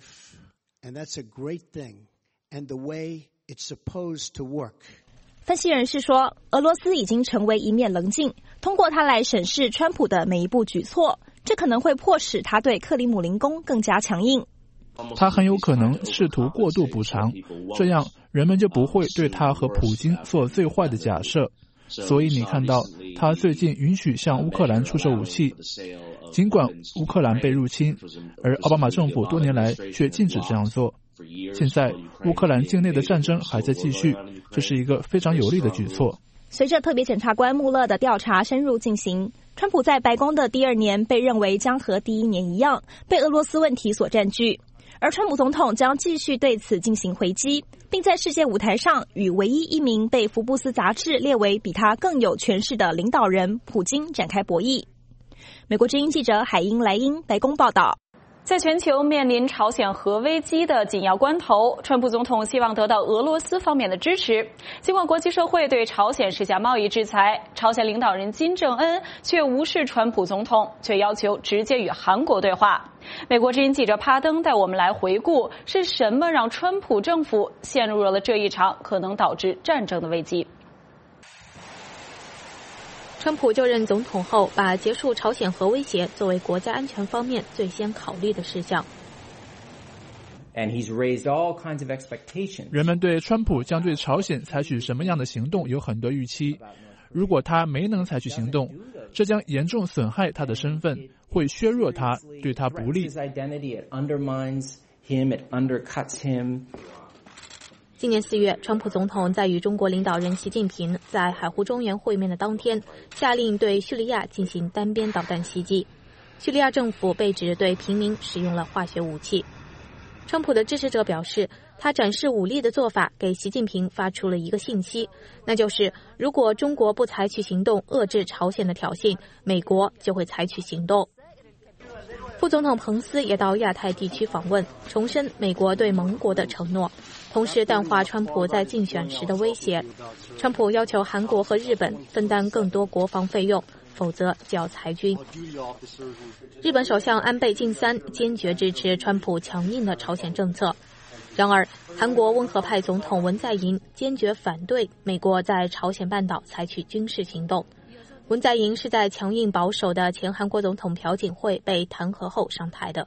分析人士说，俄罗斯已经成为一面棱镜，通过它来审视川普的每一步举措，这可能会迫使他对克里姆林宫更加强硬。 他很有可能试图过度补偿，这样人们就不会对他和普京做最坏的假设。所以你看到他最近允许向乌克兰出售武器，尽管乌克兰被入侵，而奥巴马政府多年来却禁止这样做。现在乌克兰境内的战争还在继续，这是一个非常有利的举措。 随着特别检察官穆勒的调查深入进行，川普在白宫的第二年被认为将和第一年一样被俄罗斯问题所占据，而川普总统将继续对此进行回击，并在世界舞台上与唯一一名被福布斯杂志列为比他更有权势的领导人普京展开博弈。美国之音记者海因莱因白宫报道。 在全球面临朝鲜核危机的紧要关头，川普总统希望得到俄罗斯方面的支持。尽管国际社会对朝鲜施加贸易制裁，朝鲜领导人金正恩却无视川普总统，却要求直接与韩国对话。美国之音记者帕登带我们来回顾是什么让川普政府陷入了这一场可能导致战争的危机。 川普就任总统后，把结束朝鲜核威胁作为国家安全方面最先考虑的事项。 人们对川普将对朝鲜采取什么样的行动有很多预期。如果他没能采取行动，这将严重损害他的身份，会削弱他，对他不利。 今年四月，川普总统在与中国领导人习近平在海湖中原会面的当天，下令对叙利亚进行单边导弹袭击。叙利亚政府被指对平民使用了化学武器。川普的支持者表示，他展示武力的做法给习近平发出了一个信息，那就是如果中国不采取行动遏制朝鲜的挑衅，美国就会采取行动。副总统彭斯也到亚太地区访问，重申美国对盟国的承诺，同时淡化川普在竞选时的威胁。川普要求韩国和日本分担更多国防费用，否则就要裁军。日本首相安倍晋三坚决支持川普强硬的朝鲜政策。然而，韩国温和派总统文在寅坚决反对美国在朝鲜半岛采取军事行动。文在寅是在强硬保守的前韩国总统朴槿惠被弹劾后上台的。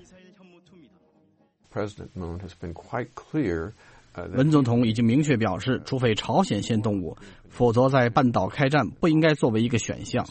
文总统已经明确表示，除非朝鲜先动武，否则在半岛开战不应该作为一个选项。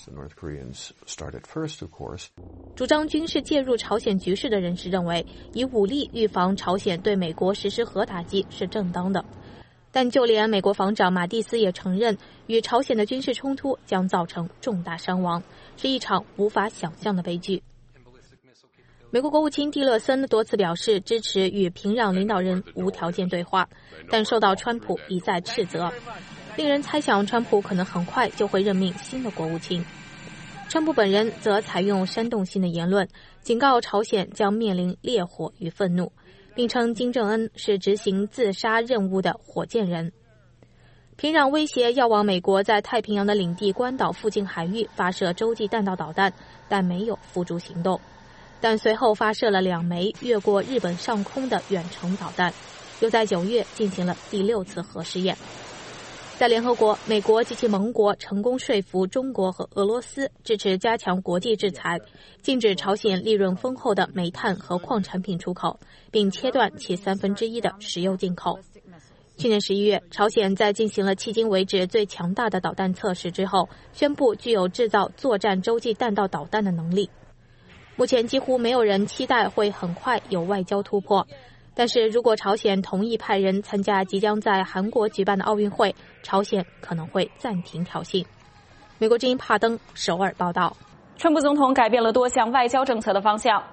主张军事介入朝鲜局势的人士认为，以武力预防朝鲜对美国实施核打击是正当的。但就连美国防长马蒂斯也承认，与朝鲜的军事冲突将造成重大伤亡，是一场无法想象的悲剧。美国国务卿蒂勒森多次表示支持与平壤领导人无条件对话，但受到川普一再斥责，令人猜想川普可能很快就会任命新的国务卿。川普本人则采用煽动性的言论，警告朝鲜将面临烈火与愤怒，并称金正恩是执行自杀任务的火箭人。平壤威胁要往美国在太平洋的领地关岛附近海域发射洲际弹道导弹，但没有付诸行动。 但随后发射了两枚越过日本上空的远程导弹，又在九月进行了第六次核试验。在联合国，美国及其盟国成功说服中国和俄罗斯支持加强国际制裁，禁止朝鲜利润丰厚的煤炭和矿产品出口，并切断其三分之一的石油进口。去年十一月，朝鲜在进行了迄今为止最强大的导弹测试之后，宣布具有制造作战洲际弹道导弹的能力。目前几乎没有人期待会很快有外交突破，但是如果朝鲜同意派人参加即将在韩国举办的奥运会，朝鲜可能会暂停挑衅。美国之音帕登首尔报道。 川普总统改变了多项外交政策的方向。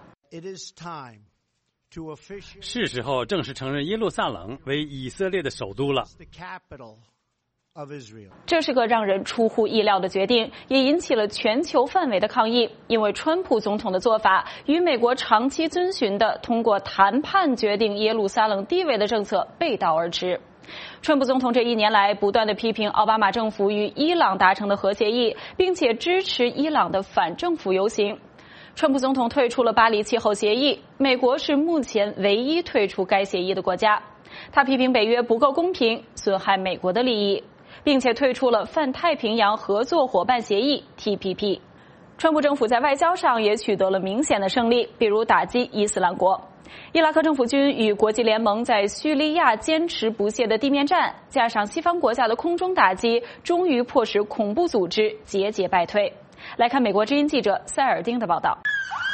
是时候正式承认耶路撒冷为以色列的首都了。 这是个让人出乎意料的决定，也引起了全球范围的抗议，因为川普总统的做法与美国长期遵循的通过谈判决定耶路撒冷地位的政策背道而驰。川普总统这一年来不断地批评奥巴马政府与伊朗达成的核协议，并且支持伊朗的反政府游行。川普总统退出了巴黎气候协议，美国是目前唯一退出该协议的国家。他批评北约不够公平，损害美国的利益，并且退出了泛太平洋合作伙伴协议 T P P。 川普政府在外交上也取得了明显的胜利，比如打击伊斯兰国。伊拉克政府军与国际联盟在叙利亚坚持不懈的地面战，加上西方国家的空中打击，终于迫使恐怖组织节节败退。来看美国之音记者塞尔丁的报道。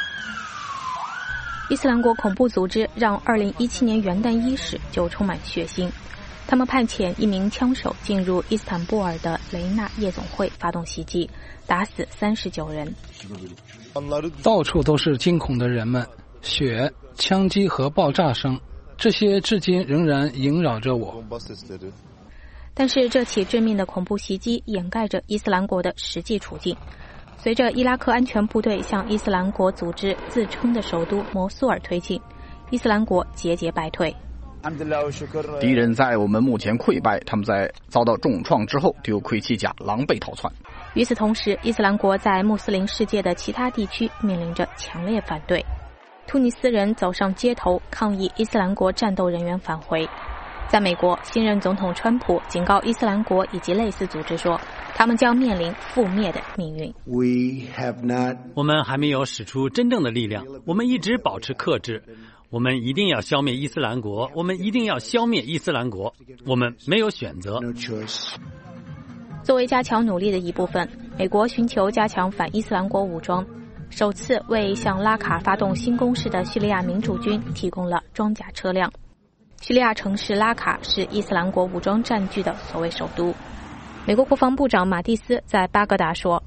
伊斯兰国恐怖组织让二零一七年元旦伊始就充满血腥。他们派遣一名枪手进入伊斯坦布尔的雷纳夜总会发动袭击，打死三十九人。 到处都是惊恐的人们，血、枪击和爆炸声，这些至今仍然萦绕着我。 但是这起致命的恐怖袭击掩盖着伊斯兰国的实际处境。随着伊拉克安全部队向伊斯兰国组织自称的首都摩苏尔推进，伊斯兰国节节败退。 敌人在我们目前溃败，他们在遭到重创之后丢盔弃甲，狼狈逃窜。 与此同时，伊斯兰国在穆斯林世界的其他地区面临着强烈反对。突尼斯人走上街头抗议伊斯兰国战斗人员返回。在美国，新任总统川普警告伊斯兰国以及类似组织说，他们将面临覆灭的命运。 我们还没有使出真正的力量，我们一直保持克制。我们一定要消灭伊斯兰国，我们一定要消灭伊斯兰国，我们没有选择。 作为加强努力的一部分，美国寻求加强反伊斯兰国武装，首次为向拉卡发动新攻势的叙利亚民主军提供了装甲车辆。叙利亚城市拉卡是伊斯兰国武装占据的所谓首都。美国国防部长马蒂斯在巴格达说，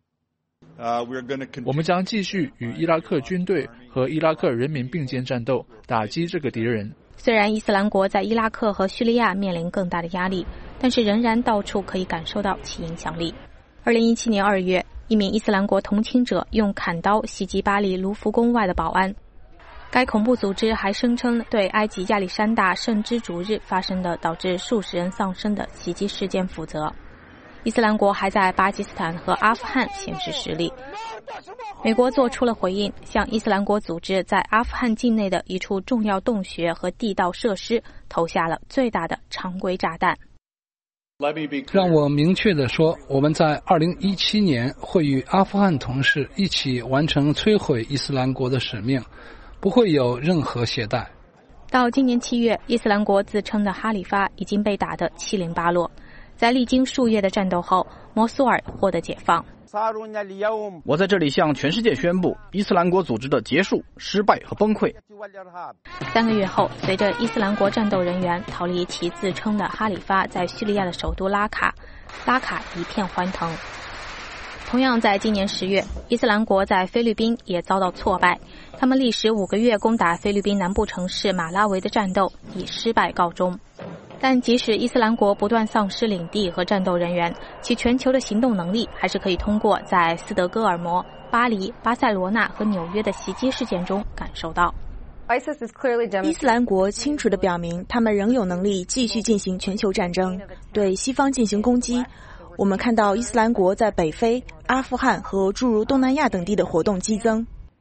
我们将继续与伊拉克军队和伊拉克人民并肩战斗，打击这个敌人。 虽然伊斯兰国在伊拉克和叙利亚面临更大的压力，但是仍然到处可以感受到其影响力。二零一七年二月，一名伊斯兰国同情者用砍刀袭击巴黎卢浮宫外的保安。该恐怖组织还声称对埃及亚历山大圣之主日发生的导致数十人丧生的袭击事件负责。伊斯兰国还在巴基斯坦和阿富汗显示实力。美国做出了回应，向伊斯兰国组织在阿富汗境内的一处重要洞穴和地道设施投下了最大的常规炸弹。 让我明确地说，我们在二零一七年会与阿富汗同事一起完成摧毁伊斯兰国的使命，不会有任何懈怠。 到今年七月，伊斯兰国自称的哈里发已经被打得七零八落。在历经数月的战斗后，摩苏尔获得解放。 我在这里向全世界宣布伊斯兰国组织的结束、失败和崩溃。 三个月后，随着伊斯兰国战斗人员逃离其自称的哈里发在叙利亚的首都拉卡，拉卡一片欢腾。同样在今年十月，伊斯兰国在菲律宾也遭到挫败，他们历时五个月攻打菲律宾南部城市马拉维的战斗以失败告终。但即使伊斯兰国不断丧失领地和战斗人员，其全球的行动能力还是可以通过在斯德哥尔摩、巴黎、巴塞罗那和纽约的袭击事件中感受到。 伊斯兰国清楚地表明，他们仍有能力继续进行全球战争，对西方进行攻击。我们看到伊斯兰国在北非、阿富汗和诸如东南亚等地的活动激增。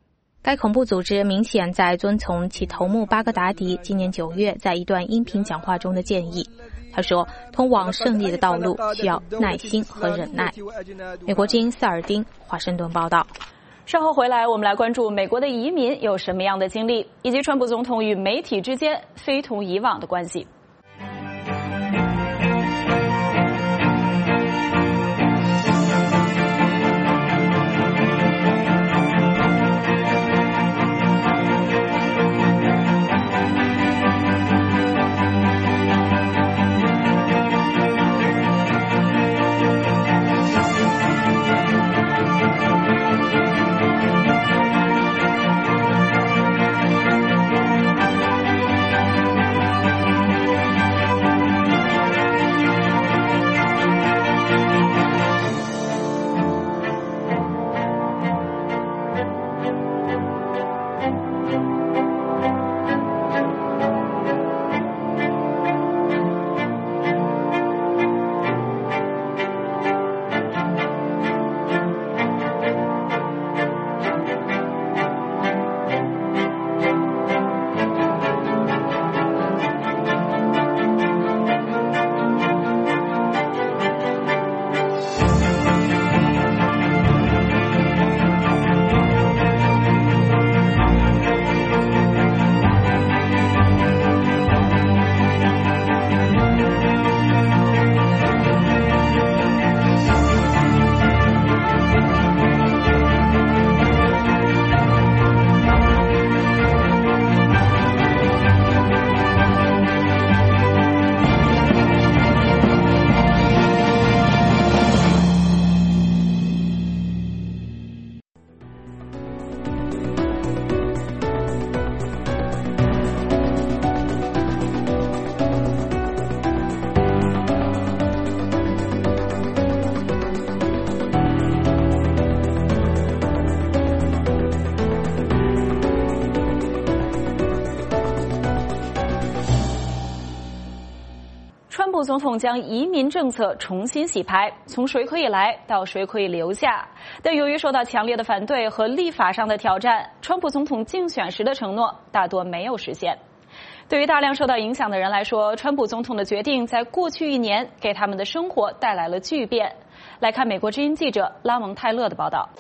该恐怖组织明显在遵从其头目巴格达迪今年九月在一段音频讲话中的建议。他说，通往胜利的道路需要耐心和忍耐。美国之音塞尔丁华盛顿报道。 稍后回来，我们来关注美国的移民有什么样的经历，以及川普总统与媒体之间非同以往的关系。川普总统将移民政策重新洗牌，从谁可以来到谁可以留下。但由于受到强烈的反对和立法上的挑战，川普总统竞选时的承诺大多没有实现。对于大量受到影响的人来说，川普总统的决定在过去一年给他们的生活带来了巨变。来看美国之音记者拉蒙泰勒的报道。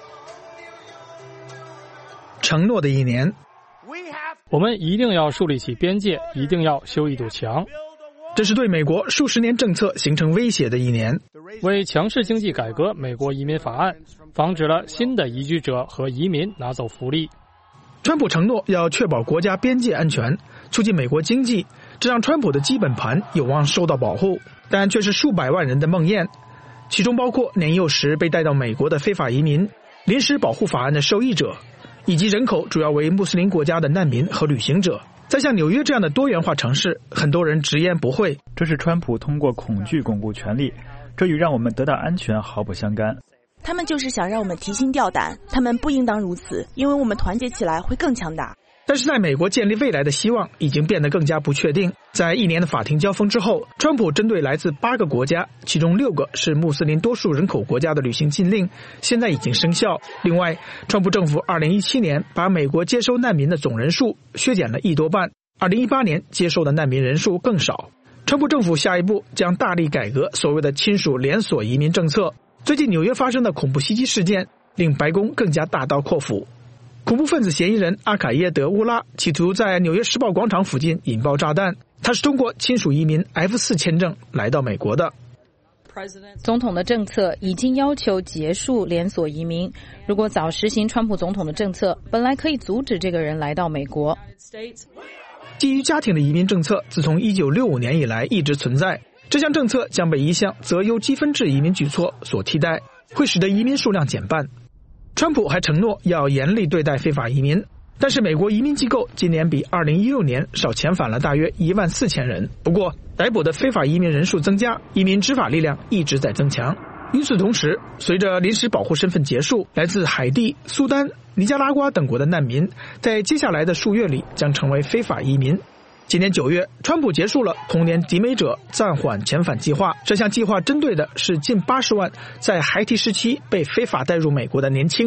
承诺的一年， 我们一定要树立起边界，一定要修一堵墙。 这是对美国数十年政策形成威胁的一年。 为强势经济改革美国移民法案，防止了新的移居者和移民拿走福利。 川普承诺要确保国家边界安全，促进美国经济，这让川普的基本盘有望受到保护，但却是数百万人的梦魇，其中包括年幼时被带到美国的非法移民、临时保护法案的受益者，以及人口主要为穆斯林国家的难民和旅行者。在像纽约这样的多元化城市，很多人直言不讳， 这是川普通过恐惧巩固权力，这与让我们得到安全毫不相干。 他们就是想让我们提心吊胆，他们不应当如此，因为我们团结起来会更强大。 但是在美国建立未来的希望已经变得更加不确定。在一年的法庭交锋之后，川普针对来自八个国家，其中六个是穆斯林多数人口国家的旅行禁令现在已经生效。另外，川普政府二零一七年把美国接收难民的总人数削减了一多半，二零一八年接收的难民人数更少。川普政府下一步将大力改革所谓的亲属连锁移民政策。最近纽约发生的恐怖袭击事件令白宫更加大刀阔斧。恐怖分子嫌疑人阿卡耶德乌拉企图在纽约时报广场附近引爆炸弹，他是通过亲属移民 F 四 签证来到美国的。 总统的政策已经要求结束连锁移民，如果早实行川普总统的政策，本来可以阻止这个人来到美国。 基于家庭的移民政策自从一九六五年以来一直存在，这项政策将被一项择优积分制移民举措所替代，会使得移民数量减半。川普还承诺要严厉对待非法移民，但是美国移民机构今年比二零一六年少遣返了大约一万四千人。不过，逮捕的非法移民人数增加，移民执法力量一直在增强。与此同时，随着临时保护身份结束，来自海地、苏丹、尼加拉瓜等国的难民，在接下来的数月里将成为非法移民。今年九月，川普结束了童年抵美者暂缓遣返计划。这项计划针对的是近八十万在孩提时期被非法带入美国的年轻人，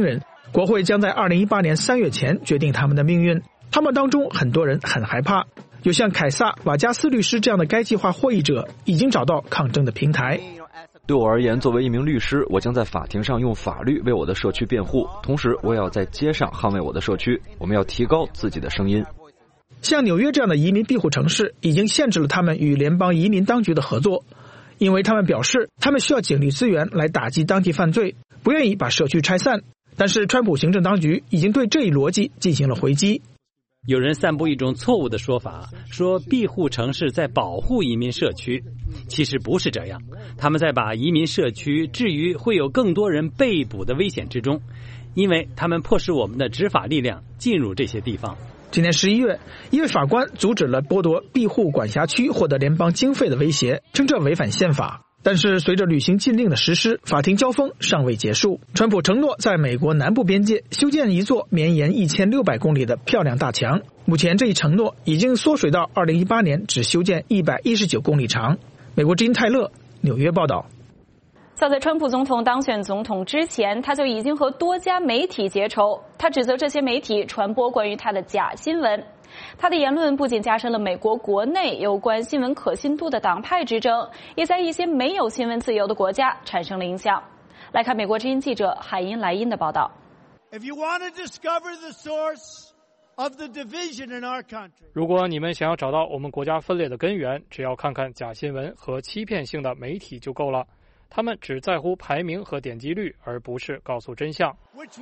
国会将在二零一八年三月前决定他们的命运。他们当中很多人很害怕，有像凯撒·瓦加斯律师这样的该计划获益者已经找到抗争的平台。 对我而言，作为一名律师，我将在法庭上用法律为我的社区辩护，同时我也要在街上捍卫我的社区。我们要提高自己的声音。 像纽约这样的移民庇护城市已经限制了他们与联邦移民当局的合作，因为他们表示他们需要警力资源来打击当地犯罪，不愿意把社区拆散。但是川普行政当局已经对这一逻辑进行了回击。 有人散布一种错误的说法，说庇护城市在保护移民社区，其实不是这样，他们在把移民社区置于会有更多人被捕的危险之中，因为他们迫使我们的执法力量进入这些地方。 今年十一月，一位法官阻止了剥夺庇护管辖区获得联邦经费的威胁，称这违反宪法。但是随着旅行禁令的实施，法庭交锋尚未结束。川普承诺在美国南部边界修建一座绵延一千六百公里的漂亮大墙，目前这一承诺已经缩水到二零一八年只修建一百一十九公里长。美国之音泰勒纽约报道。 早在川普总统当选总统之前，他就已经和多家媒体结仇，他指责这些媒体传播关于他的假新闻。他的言论不仅加深了美国国内有关新闻可信度的党派之争，也在一些没有新闻自由的国家产生了影响。来看美国之音记者海因莱因的报道。 如果你们想要找到我们国家分裂的根源，只要看看假新闻和欺骗性的媒体就够了。他们只在乎排名和点击率，而不是告诉真相。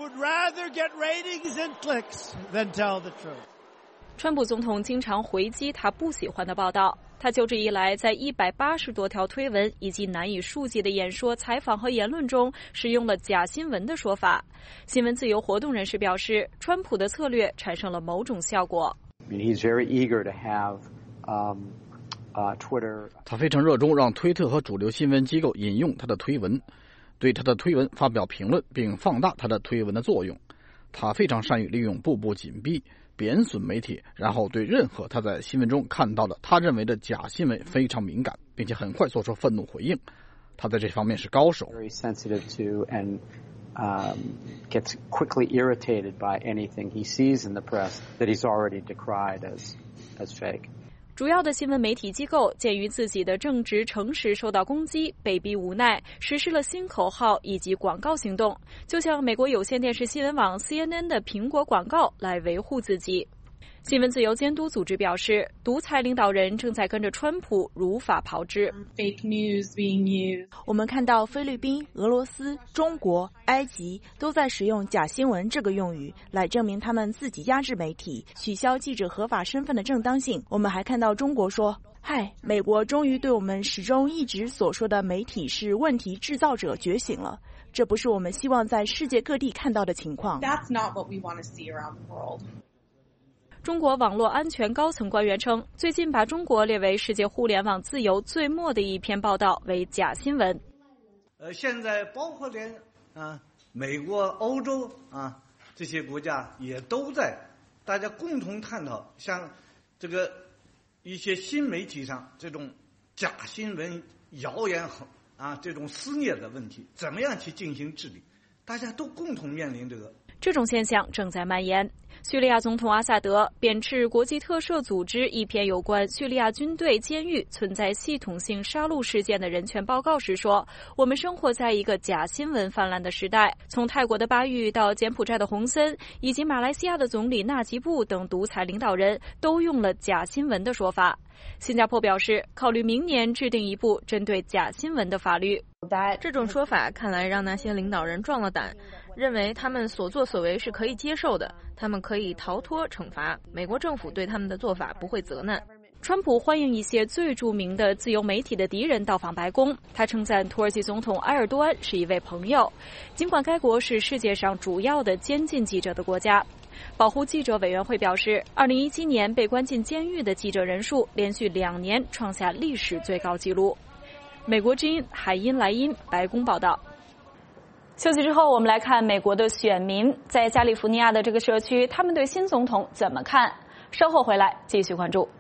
川普总统经常回击他不喜欢的报道。他就职以来，在一百八十多条推文以及难以数计的演说、采访和言论中，使用了假新闻的说法。新闻自由活动人士表示，川普的策略产生了某种效果。 He's very eager to have, um, uh, Twitter. 他非常热衷让推特和主流新闻机构引用他的推文，对他的推文发表评论，并放大他的推文的作用。他非常善于利用步步紧逼、贬损媒体，然后对任何他在新闻中看到的他认为的假新闻非常敏感，并且很快做出愤怒回应。他在这方面是高手。 Very sensitive to and um, gets quickly irritated by anything he sees in the press that he's already decried as as fake. 主要的新闻媒体机构鉴于自己的正直诚实受到攻击，被逼无奈，实施了新口号以及广告行动，就像美国有线电视新闻网 C N N 的苹果广告来维护自己。新闻自由监督组织表示，独裁领导人正在跟着川普如法炮制。 我们看到菲律宾、俄罗斯、中国、埃及都在使用假新闻这个用语来证明他们自己压制媒体、取消记者合法身份的正当性。我们还看到中国说，嗨，美国终于对我们始终一直所说的媒体是问题制造者觉醒了。这不是我们希望在世界各地看到的情况。 That's not what we want to see around the world. 中国网络安全高层官员称，最近把中国列为世界互联网自由最末的一篇报道为假新闻。 呃，现在包括连啊美国、欧洲啊这些国家也都在大家共同探讨，像这个一些新媒体上这种假新闻、谣言和啊这种肆虐的问题，怎么样去进行治理？大家都共同面临这个。 这种现象正在蔓延。叙利亚总统阿萨德贬斥国际特赦组织一篇有关叙利亚军队监狱存在系统性杀戮事件的人权报告时说，我们生活在一个假新闻泛滥的时代。从泰国的巴育到柬埔寨的洪森，以及马来西亚的总理纳吉布等独裁领导人都用了假新闻的说法。新加坡表示，考虑明年制定一部针对假新闻的法律。 这种说法看来让那些领导人壮了胆，认为他们所作所为是可以接受的，他们可以逃脱惩罚，美国政府对他们的做法不会责难。 川普欢迎一些最著名的自由媒体的敌人到访白宫，他称赞土耳其总统埃尔多安是一位朋友，尽管该国是世界上主要的监禁记者的国家。保护记者委员会表示，二零一七年被关进监狱的记者人数连续两年创下历史最高纪录。美国之音海因莱因白宫报道。休息之后，我们来看美国的选民在加利福尼亚的这个社区，他们对新总统怎么看？稍后回来继续关注。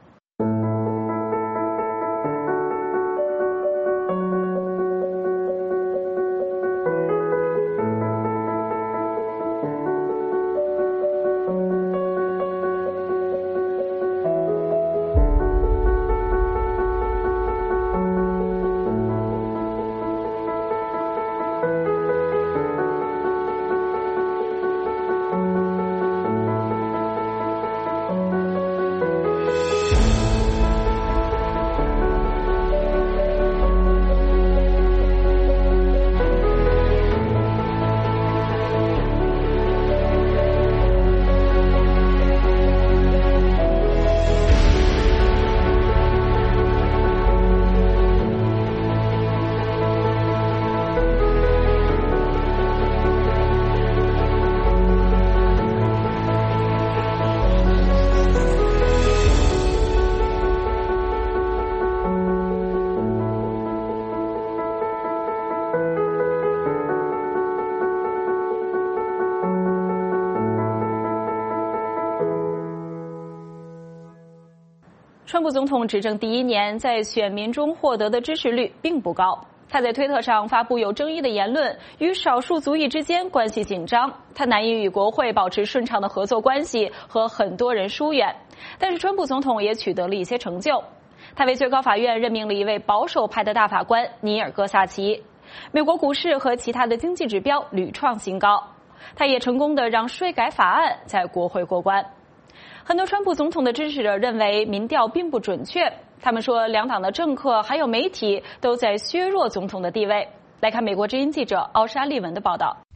普总统执政第一年，在选民中获得的支持率并不高。他在推特上发布有争议的言论，与少数族裔之间关系紧张，他难以与国会保持顺畅的合作关系，和很多人疏远。但是川普总统也取得了一些成就，他为最高法院任命了一位保守派的大法官尼尔·戈萨奇。美国股市和其他的经济指标屡创新高，他也成功的让税改法案在国会过关。很多川普总统的支持者认为民调并不准确，他们说两党的政客还有媒体都在削弱总统的地位。来看美国之音记者奥莎利文的报道。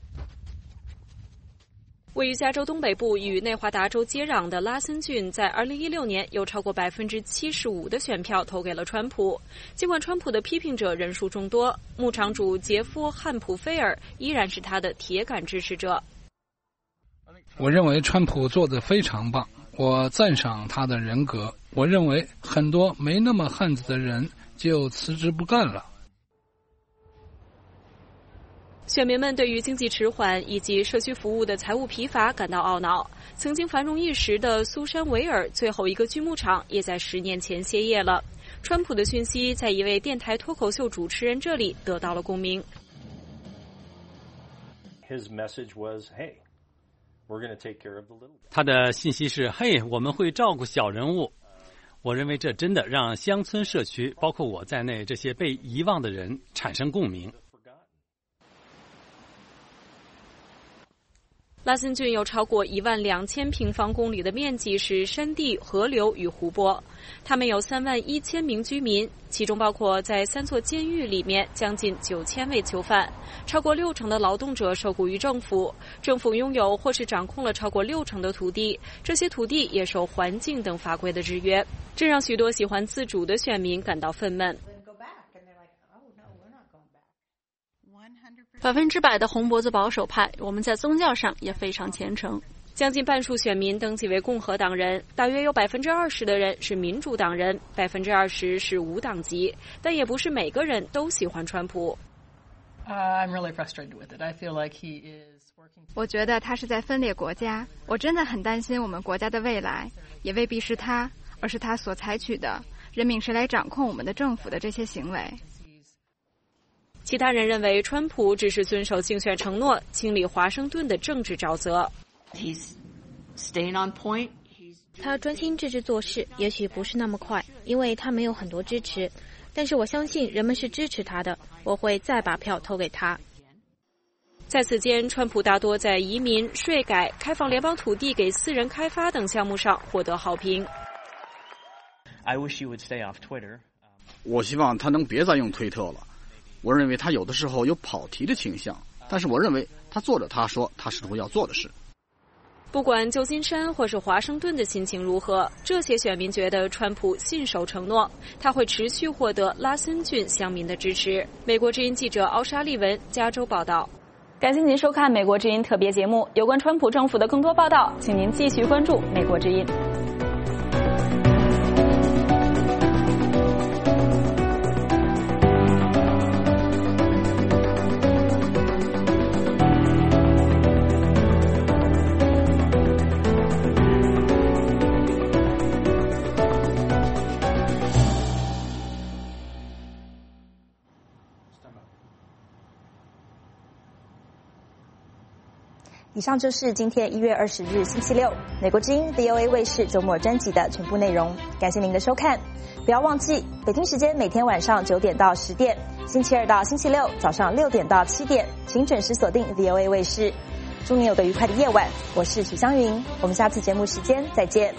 位于加州东北部与内华达州接壤的拉森郡，在二零一六年有超过百分之七十五的选票投给了川普。尽管川普的批评者人数众多，牧场主杰夫·汉普菲尔依然是他的铁杆支持者。 我认为川普做得非常棒，我赞赏他的人格。我认为很多没那么汉子的人就辞职不干了。 选民们对于经济迟缓以及社区服务的财务疲乏感到懊恼。曾经繁荣一时的苏珊维尔最后一个锯木厂也在十年前歇业了。川普的讯息在一位电台脱口秀主持人这里得到了共鸣。 His message was, hey, we're going to take care of the little. 他的信息是，嘿，我们会照顾小人物。我认为这真的让乡村社区，包括我在内这些被遗忘的人产生共鸣。 拉森郡有超过一万两千平方公里的面积是山地、河流与湖泊，他们有三万一千名居民，其中包括在三座监狱里面将近九千位囚犯。超过六成的劳动者受雇于政府，政府拥有或是掌控了超过六成的土地，这些土地也受环境等法规的制约，这让许多喜欢自主的选民感到愤懑。 百分之百的红脖子保守派，我们在宗教上也非常虔诚。 将近半数选民登记为共和党人，大约有百分之二十的人是民主党人，百分之二十是无党籍，但也不是每个人都喜欢川普。 我觉得他是在分裂国家，我真的很担心我们国家的未来，也未必是他，而是他所采取的任命谁来掌控我们的政府的这些行为。 其他人认为川普只是遵守竞选承诺，清理华盛顿的政治沼泽。 他专心致志做事，也许不是那么快，因为他没有很多支持，但是我相信人们是支持他的，我会再把票投给他。 在此间，川普大多在移民、税改、开放联邦土地给私人开发等项目上获得好评。 我希望他能别再用推特了。我认为他有的时候有跑题的倾向，但是我认为他做着他说他试图要做的事。 不管旧金山或是华盛顿的心情如何，这些选民觉得川普信守承诺，他会持续获得拉森郡乡民的支持。美国之音记者奥莎利文，加州报道。 感谢您收看美国之音特别节目，有关川普政府的更多报道，请您继续关注美国之音。 以上就是今天一月二十日星期六美国之音 V O A 卫视周末专辑的全部内容，感谢您的收看。不要忘记，北京时间每天晚上九点到十点，星期二到星期六早上六点到七点，请准时锁定 V O A 卫视。祝您有个愉快的夜晚，我是许湘云，我们下次节目时间再见。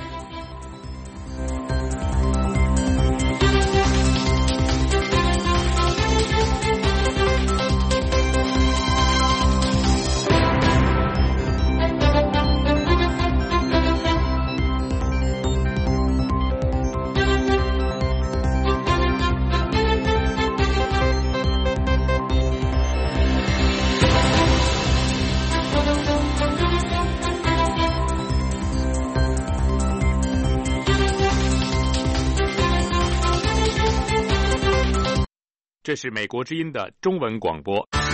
这是美国之音的中文广播。